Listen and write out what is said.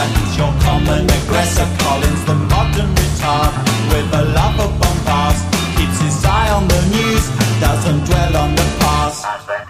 He's your common aggressor, Collins the modern retard, with a love of bombast, keeps his eye on the news, doesn't dwell on the past.